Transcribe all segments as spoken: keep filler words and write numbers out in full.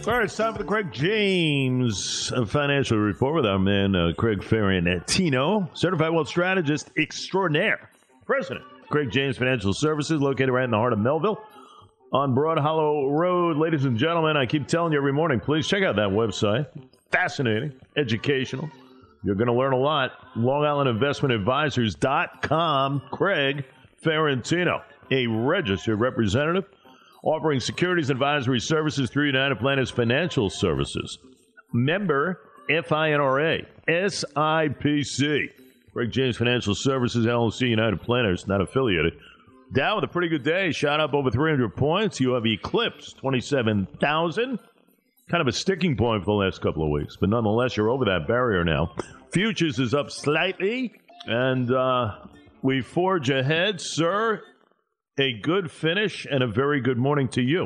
All right, it's time for the Craig James Financial Report with our man, uh, Craig Ferrantino, Certified Wealth Strategist Extraordinaire, President, Craig James Financial Services, located right in the heart of Melville on Broad Hollow Road. Ladies and gentlemen, I keep telling you every morning, please check out that website. Fascinating, educational. You're going to learn a lot. Long Island Investment Advisors dot com. Craig Ferrantino, a registered representative, offering securities advisory services through United Planners Financial Services. Member FINRA, S I P C. Craig James Financial Services, L L C, United Planners, not affiliated. Dow with a pretty good day. Shot up over three hundred points. You have eclipsed twenty-seven thousand. Kind of a sticking point for the last couple of weeks. But nonetheless, you're over that barrier now. Futures is up slightly. And uh, we forge ahead, sir. A good finish and a very good morning to you.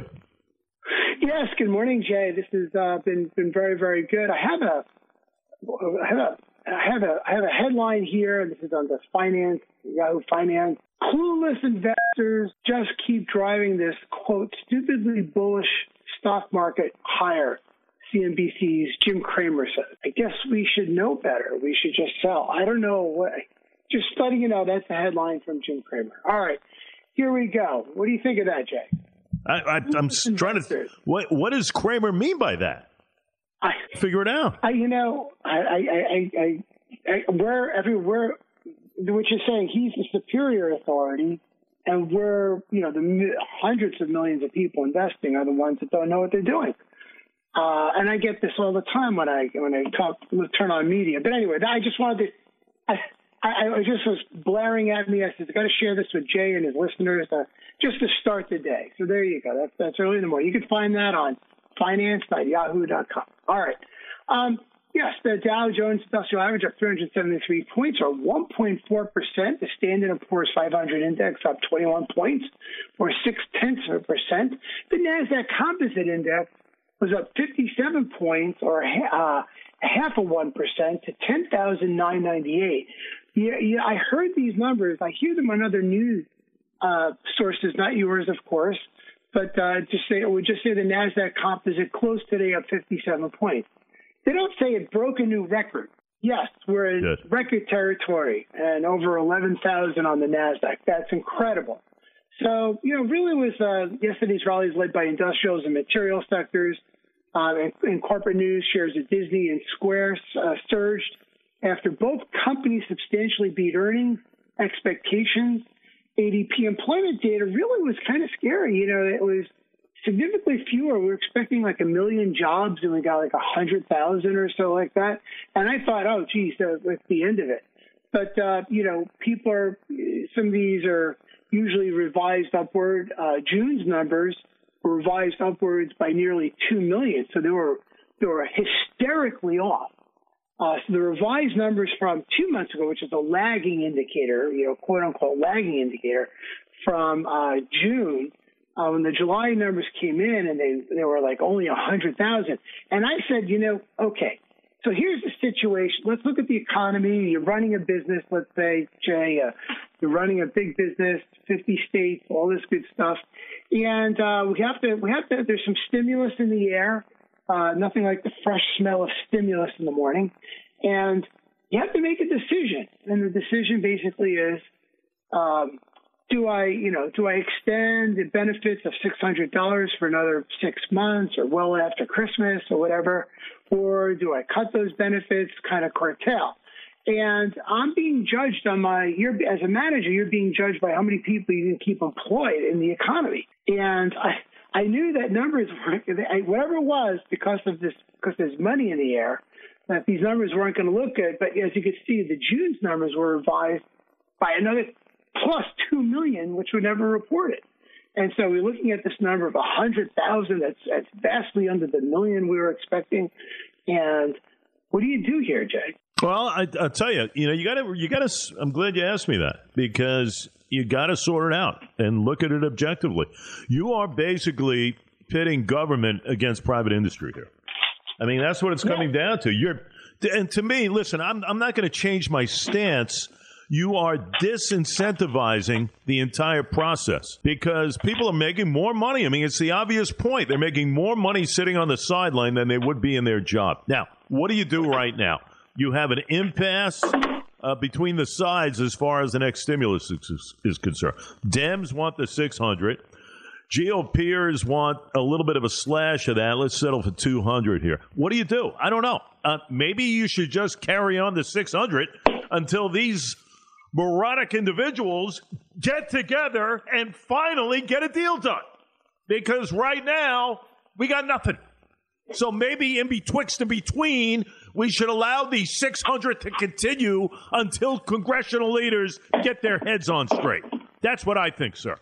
Yes, good morning, Jay. This has uh, been been very, very good. I have a I have a I have a I have a headline here. This is on the finance Yahoo Finance. Clueless investors just keep driving this quote stupidly bullish stock market higher. C N B C's Jim Cramer said. I guess we should know better. We should just sell. I don't know what. Just letting you know, that's the headline from Jim Cramer. All right. Here we go. What do you think of that, Jay? I, I, I'm trying to. What What does Cramer mean by that? I figure it out. I, you know, I, I, I, I, I we're everywhere. Which is saying he's the superior authority, and we're, you know, the hundreds of millions of people investing are the ones that don't know what they're doing. Uh, and I get this all the time when I when I talk turn on media. But anyway, I just wanted to. I, I, I just was blaring at me. I said, I've got to share this with Jay and his listeners uh, just to start the day. So there you go. That's, that's early in the morning. You can find that on finance dot yahoo dot com. All right. Um, yes, the Dow Jones Industrial Average up three hundred seventy-three points, or one point four percent. The Standard and Poor's five hundred Index up twenty-one points, or six tenths of a percent. The NASDAQ Composite Index was up fifty-seven points, or uh, half of one percent, to ten thousand nine hundred ninety-eight. Yeah, yeah, I heard these numbers. I hear them on other news uh, sources, not yours, of course. But uh, just say it would just say the NASDAQ Composite closed today up fifty-seven points. They don't say it broke a new record. Yes, we're in Good. record territory and over eleven thousand on the NASDAQ. That's incredible. So, you know, really was uh, yesterday's rallies led by industrials and material sectors. Uh, in, in corporate news, shares of Disney and Square uh, surged after both companies substantially beat earnings expectations. A D P employment data really was kind of scary. You know, it was significantly fewer. We were expecting like a million jobs, and we got like a hundred thousand or so like that. And I thought, oh, geez, uh, that's the end of it. But, uh, you know, people are, some of these are usually revised upward. Uh, June's numbers were revised upwards by nearly two million. So they were, they were hysterically off. Uh, so the revised numbers from two months ago, which is a lagging indicator, you know, quote unquote lagging indicator from uh, June, uh, when the July numbers came in and they, they were like only one hundred thousand. And I said, you know, okay, so here's the situation. Let's look at the economy. You're running a business, let's say, Jay, uh, you're running a big business, fifty states, all this good stuff. And uh, we have to, we have to, there's some stimulus in the air. Uh, nothing like the fresh smell of stimulus in the morning. And you have to make a decision. And the decision basically is, um, do I, you know, do I extend the benefits of six hundred dollars for another six months or well after Christmas or whatever? Or do I cut those benefits, kind of curtail? And I'm being judged on my, you're, as a manager, you're being judged by how many people you can keep employed in the economy. And I, I knew that numbers were, whatever it was, because of this, because there's money in the air, that these numbers weren't going to look good. But as you can see, the June's numbers were revised by another plus two million, which were never reported. And so we're looking at this number of one hundred thousand. That's, that's vastly under the million we were expecting. And what do you do here, Jay? Well, I, I'll tell you, you know, you got to, you got to, I'm glad you asked me that, because you got to sort it out and look at it objectively. You are basically pitting government against private industry here. I mean, that's what it's coming yeah. down to. You're, and to me, listen, I'm, I'm not going to change my stance you are disincentivizing the entire process because people are making more money. I mean, it's the obvious point. They're making more money sitting on the sideline than they would be in their job. Now, what do you do right now? You have an impasse uh, between the sides as far as the next stimulus is, is concerned. Dems want the six hundred. G O Pers want a little bit of a slash of that. Let's settle for two hundred here. What do you do? I don't know. Uh, maybe you should just carry on the six hundred until these moronic individuals get together and finally get a deal done. Because right now, we got nothing. So maybe in betwixt and between, we should allow the six hundred to continue until congressional leaders get their heads on straight. That's what I think, sir.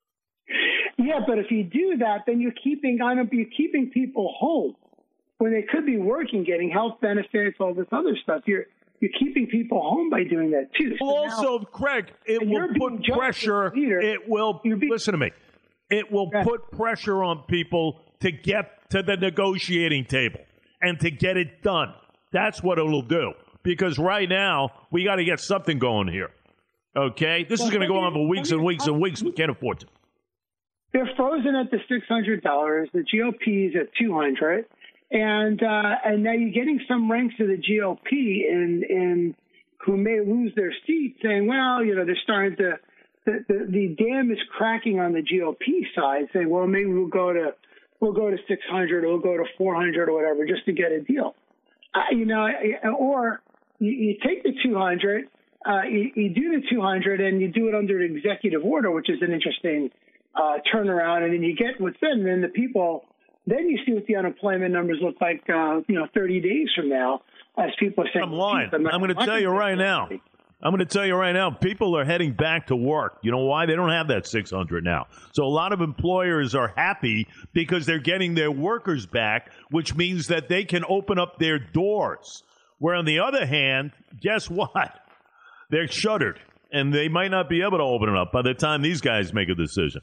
Yeah, but if you do that, then you're keeping you're keeping people home when they could be working, getting health benefits, all this other stuff. You're you're keeping people home by doing that too. So well, also, now, Craig, it will put pressure. Leader, it will being, listen to me. It will yeah. put pressure on people to get to the negotiating table and to get it done. That's what it'll do. Because right now we got to get something going here. Okay, this well, is going to go on for weeks and weeks and weeks. We can't afford to. They're frozen at the six hundred dollars. The G O P is at two hundred dollars. And uh, and now you're getting some ranks of the G O P in, in who may lose their seat saying, well, you know, they're starting to, the, the, the dam is cracking on the G O P side saying, well, maybe we'll go to, we'll go to six hundred or we'll go to four hundred or whatever just to get a deal. Uh, you know, or you, you take the two hundred, uh, you, you do the two hundred and you do it under an executive order, which is an interesting Uh, turn around, and then you get what's in, and then the people, then you see what the unemployment numbers look like, uh, you know, thirty days from now, as people are saying. I'm lying. I'm, I'm going to tell you right now. I'm going to tell you right now, people are heading back to work. You know why? They don't have that six hundred now. So a lot of employers are happy because they're getting their workers back, which means that they can open up their doors. Where on the other hand, guess what? They're shuttered, and they might not be able to open it up by the time these guys make a decision.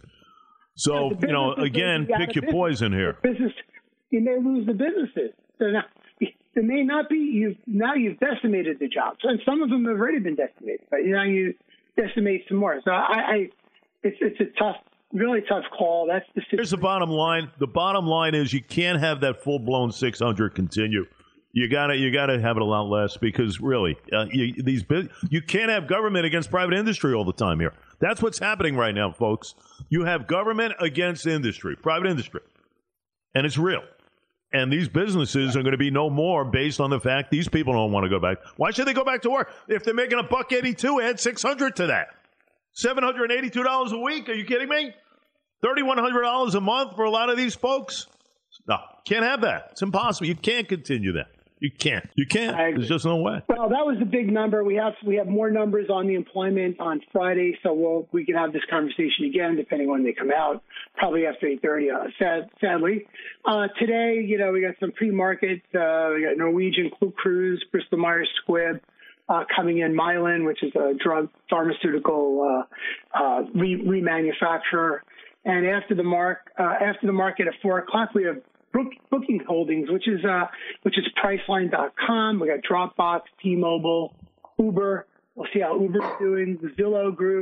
So, yeah, you know, again, pick your poison here. Business, you may lose the businesses. So now, it may not be, you've, now you've decimated the jobs. And some of them have already been decimated, but now you decimate some more. So I, I it's, it's a tough, really tough call. That's the situation. Here's the bottom line. The bottom line is you can't have that full-blown six hundred continue. You gotta, you gotta have it a lot less because really, uh, you, these you can't have government against private industry all the time here. That's what's happening right now, folks. You have government against industry, private industry, and it's real. And these businesses are going to be no more based on the fact these people don't want to go back. Why should they go back to work if they're making a buck eighty-two? Add six hundred to that, seven hundred eighty-two dollars a week. Are you kidding me? Thirty-one hundred dollars a month for a lot of these folks. No, can't have that. It's impossible. You can't continue that. You can't. You can't. There's just no way. Well, that was a big number. We have we have more numbers on the employment on Friday, so we'll we can have this conversation again, depending on when they come out, probably after eight thirty. Uh, sad, sadly, uh, today, you know, we got some pre-market. Uh, we got Norwegian Cruise, Bristol Myers Squibb uh, coming in, Mylan, which is a drug pharmaceutical uh, uh, re- remanufacturer, and after the mark uh, after the market at four o'clock, we have Booking Holdings, which is uh, which is Priceline dot com. We got Dropbox, T-Mobile, Uber. We'll see how Uber's doing. The Zillow Group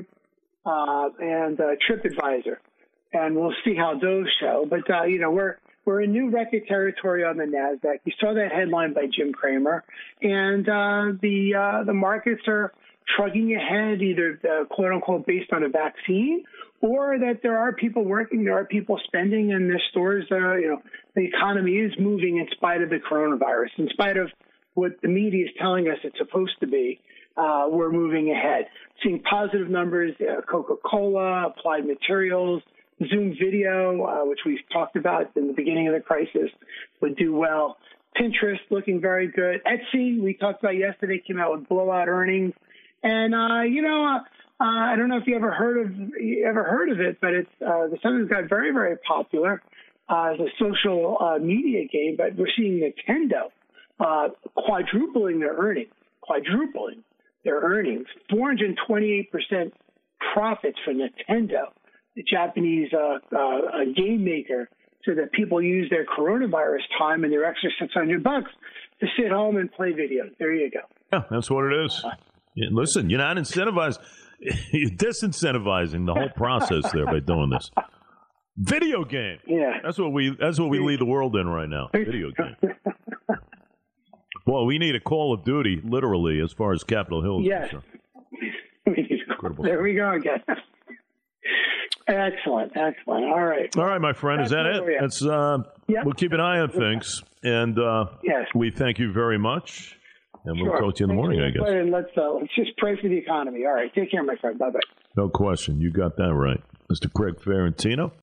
uh, and uh, TripAdvisor, and we'll see how those show. But uh, you know, we're we're in new record territory on the Nasdaq. You saw that headline by Jim Cramer, and uh, the uh, the markets are trudging ahead, either uh, quote unquote based on a vaccine, or that there are people working, there are people spending, and their stores, uh, you know, the economy is moving in spite of the coronavirus, in spite of what the media is telling us it's supposed to be. Uh, we're moving ahead, seeing positive numbers. Uh, Coca-Cola, Applied Materials, Zoom Video, uh, which we've talked about in the beginning of the crisis, would do well. Pinterest looking very good. Etsy, we talked about yesterday, came out with blowout earnings. And, uh, you know, uh, uh, I don't know if you ever heard of you ever heard of it, but it's uh, the something got very, very popular uh, as a social uh, media game. But we're seeing Nintendo uh, quadrupling their earnings, quadrupling their earnings, four hundred twenty-eight percent profits for Nintendo, the Japanese uh, uh, game maker, so that people use their coronavirus time and their extra six hundred bucks to sit home and play videos. There you go. Yeah, that's what it is. Uh, Yeah, listen, you're not incentivized. You're disincentivizing the whole process there by doing this. Video game. Yeah. That's what we that's what we lead the world in right now. Video game. Well, we need a Call of Duty, literally, as far as Capitol Hill is yes. concerned. Incredible. There we go again. Excellent, excellent. All right. All right, my friend. That's is that it? That's, uh, yep. We'll keep an eye on things. And uh, yes. we thank you very much. And we'll sure. talk to you in the morning, I guess. And let's, uh, let's just pray for the economy. All right. Take care, my friend. Bye-bye. No question. You got that right. Mister Craig Ferrantino.